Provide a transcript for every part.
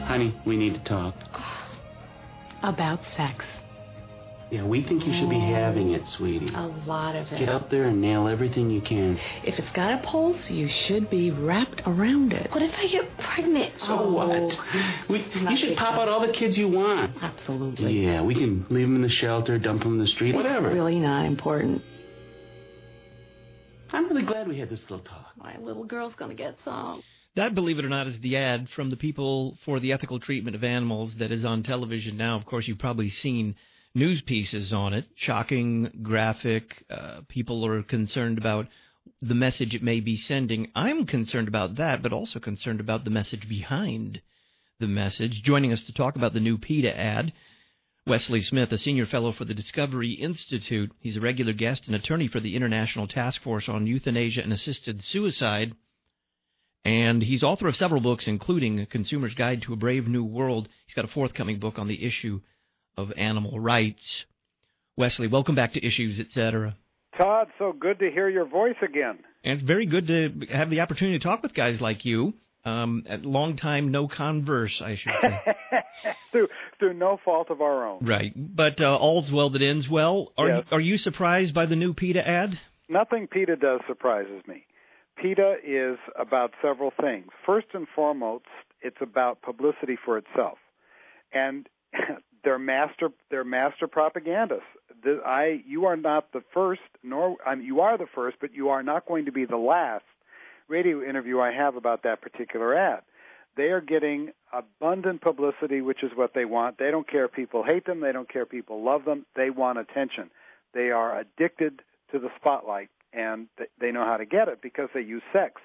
Honey, we need to talk. About sex. Yeah, we think you should be having it, sweetie. A lot of it. Get up there and nail everything you can. If it's got a pulse, you should be wrapped around it. What if I get pregnant? So what? You should pop out all the kids you want. Absolutely. Yeah, we can leave them in the shelter, dump them in the street, whatever. It's really not important. I'm really glad we had this little talk. My little girl's going to get some. That, believe it or not, is the ad from the People for the Ethical Treatment of Animals that is on television now. Of course, you've probably seen news pieces on it, shocking, graphic. People are concerned about the message it may be sending. I'm concerned about that, but also concerned about the message behind the message. Joining us to talk about the new PETA ad, Wesley Smith, a senior fellow for the Discovery Institute. He's a regular guest and attorney for the International Task Force on Euthanasia and Assisted Suicide. And he's author of several books, including A Consumer's Guide to a Brave New World. He's got a forthcoming book on the issue of animal rights. Wesley, welcome back to Issues, Etc. Todd, so good to hear your voice again. And it's very good to have the opportunity to talk with guys like you. At long time, no converse, I should say. through no fault of our own. Right. But all's well that ends well. Yes. Are you surprised by the new PETA ad? Nothing PETA does surprises me. PETA is about several things. First and foremost, it's about publicity for itself. And they're master propagandists. You are not the first, you are the first, but you are not going to be the last radio interview I have about that particular ad. They are getting abundant publicity, which is what they want. They don't care if people hate them. They don't care if people love them. They want attention. They are addicted to the spotlight, and they know how to get it because they use sex.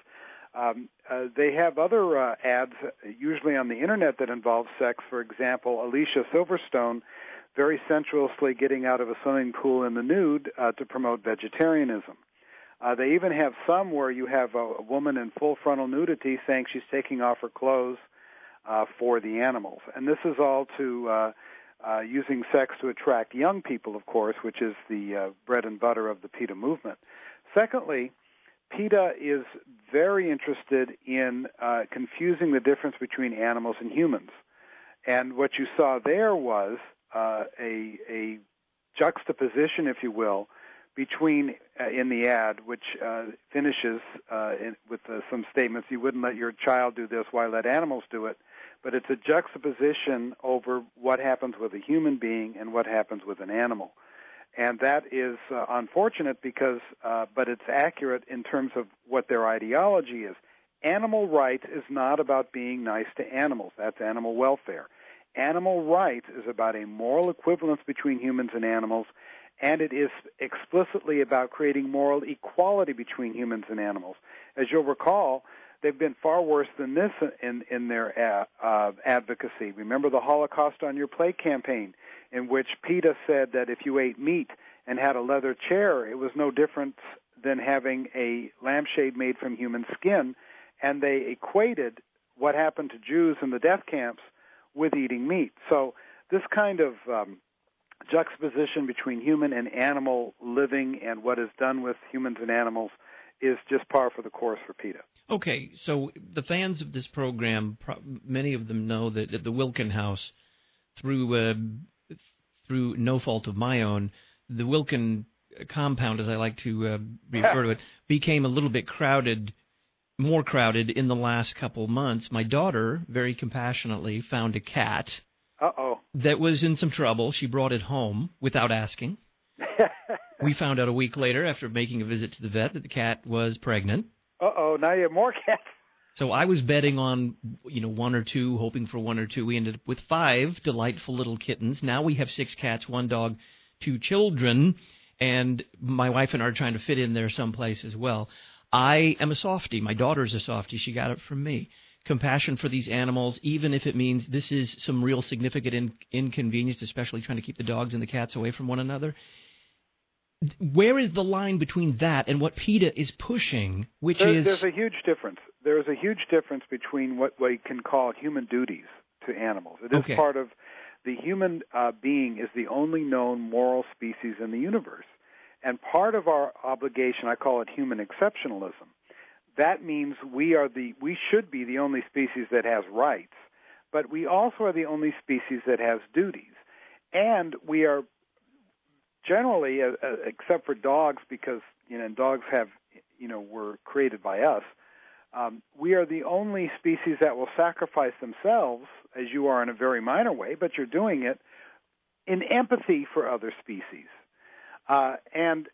They have other ads, usually on the Internet, that involve sex. For example, Alicia Silverstone very sensuously getting out of a swimming pool in the nude to promote vegetarianism. They even have some where you have a woman in full frontal nudity saying she's taking off her clothes for the animals. And this is all to using sex to attract young people, of course, which is the bread and butter of the PETA movement. Secondly, PETA is very interested in confusing the difference between animals and humans. And what you saw there was a juxtaposition, if you will, between in the ad, which finishes with some statements, you wouldn't let your child do this, why let animals do it? But it's a juxtaposition over what happens with a human being and what happens with an animal. And that is unfortunate because, but it's accurate in terms of what their ideology is. Animal rights is not about being nice to animals. That's animal welfare. Animal rights is about a moral equivalence between humans and animals, and it is explicitly about creating moral equality between humans and animals. As you'll recall, they've been far worse than this in their advocacy. Remember the Holocaust on Your Plate campaign, in which PETA said that if you ate meat and had a leather chair, it was no different than having a lampshade made from human skin, and they equated what happened to Jews in the death camps with eating meat. So this kind of juxtaposition between human and animal living and what is done with humans and animals is just par for the course for PETA. Okay, so the fans of this program, many of them know that at the Wilkin House, through no fault of my own, the Wilkin compound, as I like to refer to it, became a little bit more crowded in the last couple months. My daughter, very compassionately, found a cat that was in some trouble. She brought it home without asking. We found out a week later, after making a visit to the vet, that the cat was pregnant. Now you have more cats. So I was betting on, one or two, hoping for one or two. We ended up with 5 delightful little kittens. Now we have 6 cats, 1 dog, 2 children, and my wife and I are trying to fit in there someplace as well. I am a softie. My daughter's a softie. She got it from me. Compassion for these animals, even if it means this is some real significant inconvenience, especially trying to keep the dogs and the cats away from one another. Where is the line between that and what PETA is pushing, There's a huge difference. There's a huge difference between what we can call human duties to animals. It is part of the human being is the only known moral species in the universe. And part of our obligation, I call it human exceptionalism. That means we should be the only species that has rights. but we also are the only species that has duties. And we are generally, except for dogs, because dogs have, were created by us. We are the only species that will sacrifice themselves, as you are in a very minor way, but you're doing it in empathy for other species. And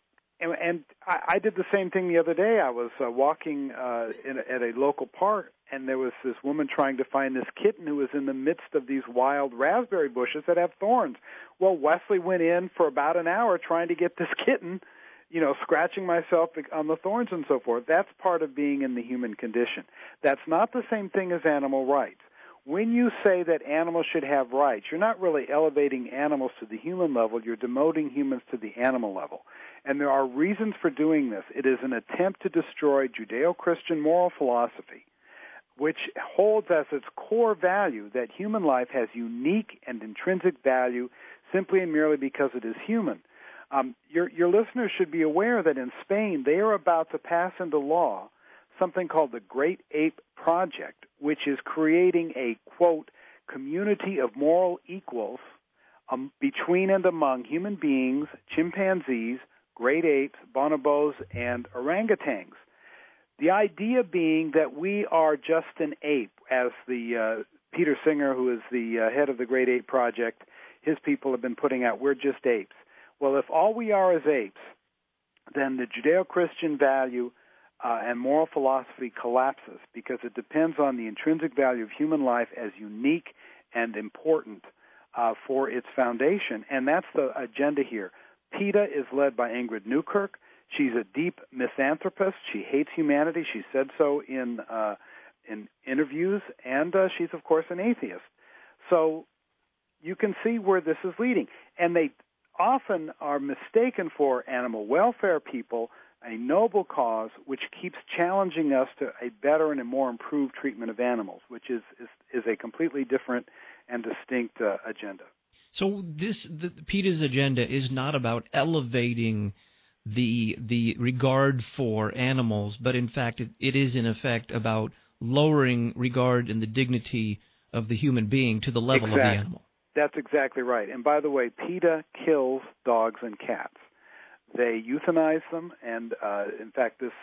I did the same thing the other day. I was walking at a local park, and there was this woman trying to find this kitten who was in the midst of these wild raspberry bushes that have thorns. Well, Wesley went in for about an hour trying to get this kitten, scratching myself on the thorns and so forth. That's part of being in the human condition. That's not the same thing as animal rights. When you say that animals should have rights, you're not really elevating animals to the human level. You're demoting humans to the animal level. And there are reasons for doing this. It is an attempt to destroy Judeo-Christian moral philosophy, which holds as its core value that human life has unique and intrinsic value simply and merely because it is human. Your listeners should be aware that in Spain they are about to pass into law something called the Great Ape Project, which is creating a, quote, community of moral equals between and among human beings, chimpanzees, great apes, bonobos, and orangutans. The idea being that we are just an ape, as the Peter Singer, who is the head of the Great Ape Project, his people have been putting out, we're just apes. Well, if all we are is apes, then the Judeo-Christian value and moral philosophy collapses because it depends on the intrinsic value of human life as unique and important for its foundation, and that's the agenda here. PETA is led by Ingrid Newkirk. She's a deep misanthropist. She hates humanity. She said so in interviews, and she's, of course, an atheist. So you can see where this is leading. And they often are mistaken for animal welfare people, a noble cause which keeps challenging us to a better and a more improved treatment of animals, which is a completely different and distinct agenda. So the PETA's agenda is not about elevating the regard for animals, but in fact it is in effect about lowering regard and the dignity of the human being to the level of the animal. That's exactly right. And by the way, PETA kills dogs and cats. They euthanize them, and in fact, this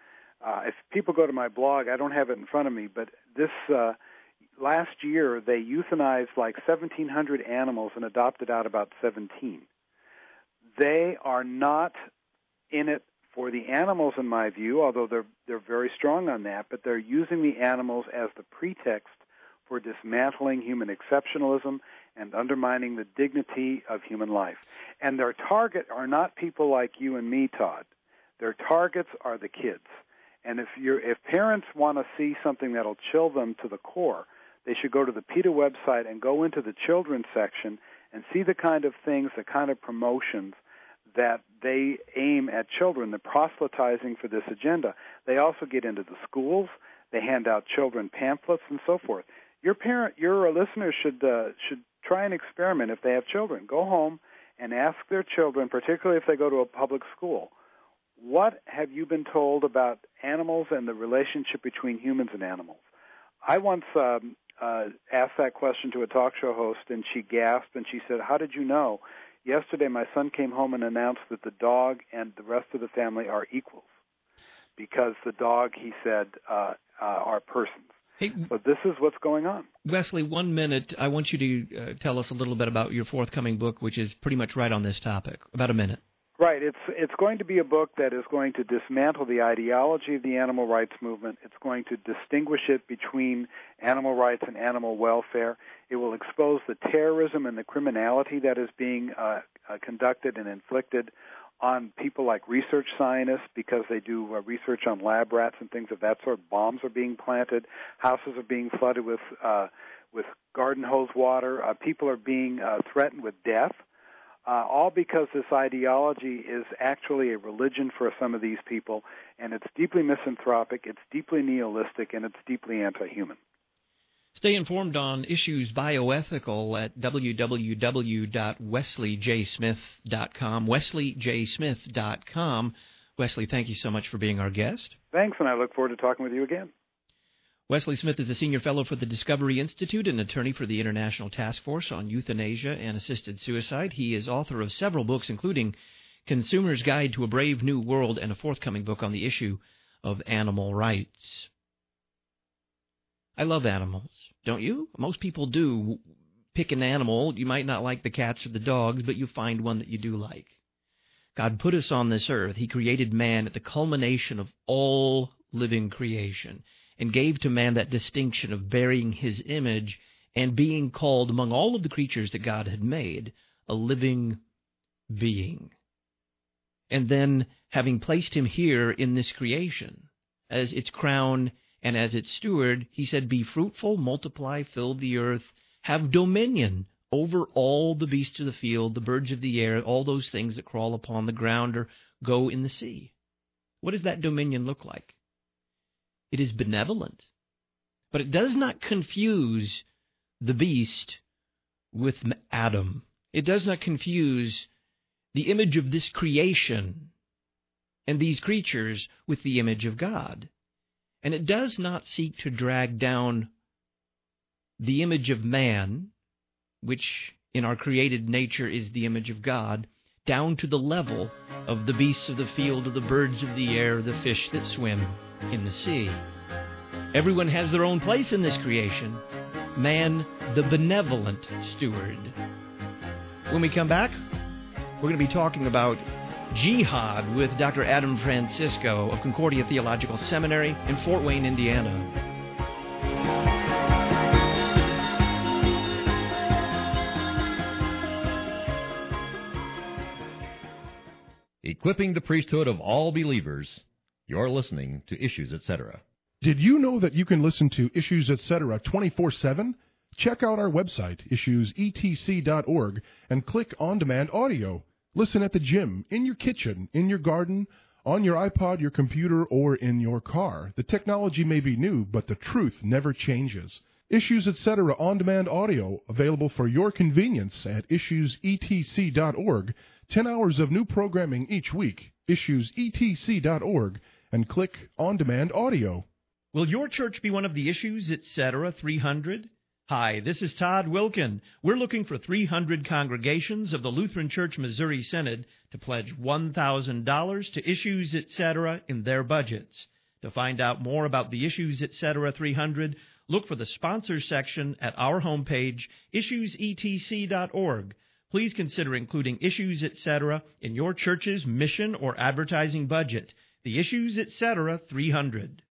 if people go to my blog, I don't have it in front of me, but this last year they euthanized like 1,700 animals and adopted out about 17. They are not in it for the animals, in my view, although they're very strong on that, but they're using the animals as the pretext for dismantling human exceptionalism and undermining the dignity of human life. And their target are not people like you and me, Todd. Their targets are the kids. And if parents want to see something that'll chill them to the core, they should go to the PETA website and go into the children's section and see the kind of things, the kind of promotions that they aim at children, the proselytizing for this agenda. They also get into the schools. They hand out children pamphlets and so forth. Your listeners should try an experiment if they have children. Go home and ask their children, particularly if they go to a public school, what have you been told about animals and the relationship between humans and animals? I once asked that question to a talk show host, and she gasped, and she said, "How did you know?" Yesterday, my son came home and announced that the dog and the rest of the family are equals because the dog, he said, are persons. Hey, so this is what's going on. Wesley, 1 minute. I want you to tell us a little bit about your forthcoming book, which is pretty much right on this topic. About a minute. Right. It's going to be a book that is going to dismantle the ideology of the animal rights movement. It's going to distinguish it between animal rights and animal welfare. It will expose the terrorism and the criminality that is being conducted and inflicted on people like research scientists because they do research on lab rats and things of that sort. Bombs are being planted. Houses are being flooded with garden hose water. People are being threatened with death. All because this ideology is actually a religion for some of these people, and it's deeply misanthropic, it's deeply nihilistic, and it's deeply anti-human. Stay informed on issues bioethical at www.wesleyjsmith.com, wesleyjsmith.com. Wesley, thank you so much for being our guest. Thanks, and I look forward to talking with you again. Wesley Smith is a senior fellow for the Discovery Institute and attorney for the International Task Force on Euthanasia and Assisted Suicide. He is author of several books, including Consumer's Guide to a Brave New World and a forthcoming book on the issue of animal rights. I love animals, don't you? Most people do. Pick an animal. You might not like the cats or the dogs, but you find one that you do like. God put us on this earth. He created man at the culmination of all living creation and gave to man that distinction of bearing his image and being called, among all of the creatures that God had made, a living being. And then, having placed him here in this creation, as its crown and as its steward, he said, "Be fruitful, multiply, fill the earth, have dominion over all the beasts of the field, the birds of the air, all those things that crawl upon the ground or go in the sea." What does that dominion look like? It is benevolent, but it does not confuse the beast with Adam. It does not confuse the image of this creation and these creatures with the image of God. And it does not seek to drag down the image of man, which in our created nature is the image of God, down to the level of the beasts of the field, of the birds of the air, the fish that swim in the sea. Everyone has their own place in this creation. Man, the benevolent steward. When we come back, we're going to be talking about jihad with Dr. Adam Francisco of Concordia Theological Seminary in Fort Wayne, Indiana. Equipping the priesthood of all believers. You're listening to Issues, Etc. Did you know that you can listen to Issues, Etc. 24/7? Check out our website, issuesetc.org, and click On Demand Audio. Listen at the gym, in your kitchen, in your garden, on your iPod, your computer, or in your car. The technology may be new, but the truth never changes. Issues, Etc. On Demand Audio, available for your convenience at issuesetc.org. 10 hours of new programming each week. Issuesetc.org, and click On Demand Audio. Will your church be one of the Issues, Etc. 300? Hi, this is Todd Wilkin. We're looking for 300 congregations of the Lutheran Church Missouri Synod to pledge $1,000 to Issues, Etc. in their budgets. To find out more about the Issues, Etc. 300, look for the sponsors section at our homepage, issuesetc.org. Please consider including Issues, Etc. in your church's mission or advertising budget. The Issues, Etc. 300.